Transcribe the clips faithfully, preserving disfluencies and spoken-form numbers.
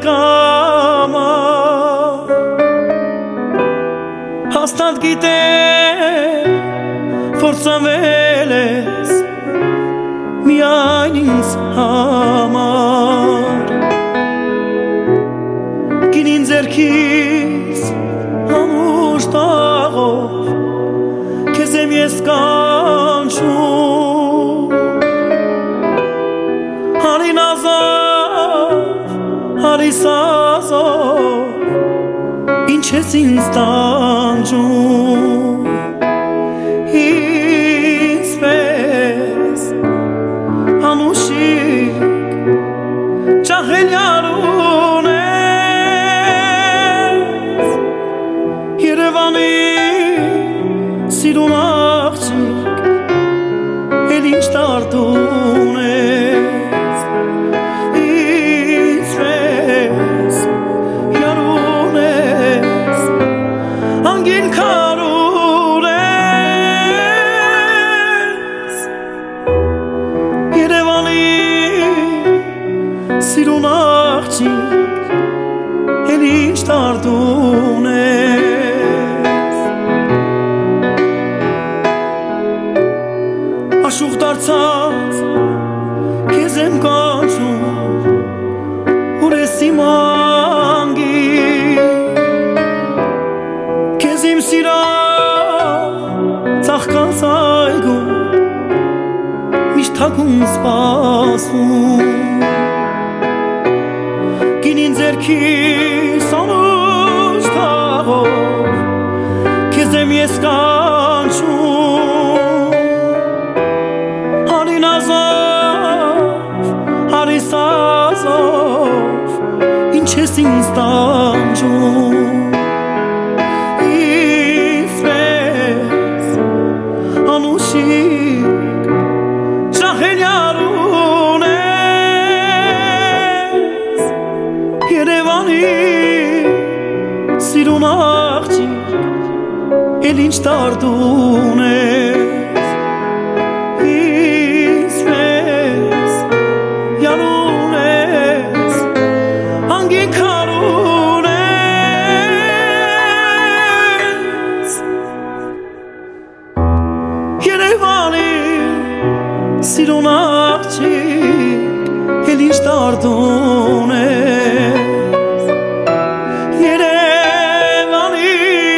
կամա հաստատ գիտեմ որ ծնվել ես միայն ինձ համար գինին ձեռքից համուշ տաղով քեզ եմ ես կանչում Հարի նազով, հարի սազով ինչ ես ինձ տանջում ինձ պես անուշիկ ճախելյար ունես Երևանի սիրուն աղջիկ էլ ինչ տարտուն ես ինձ պես յար ունես անգին քար ունես Երևանի սիրուն աղջիկ էլ ինչ տարտուն ես Աշուղ դարձած քեզ եմ կանչում ուր ես իմ անգին քեզ իմ սիրած ծաղկած այգում միշտ թագում սպասում գինին ձեռքիս անուշ տաղով քեզ եմ ես կանչում Հարի նազով, հարի սազով ինչ ես ինձ տանջում ինձ պես անուշիկ ճախելյար ունես Երևանի սիրուն աղջիկ էլ ինչ տարտուն ես ինձ պես յար ունես անգին քար ունես Երևանի սիրուն աղջիկ էլ ինչ տարտուն ես Երևանի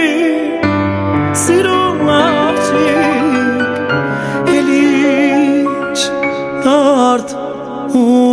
սիրուն աղջիկ էլ ինչ տարտուն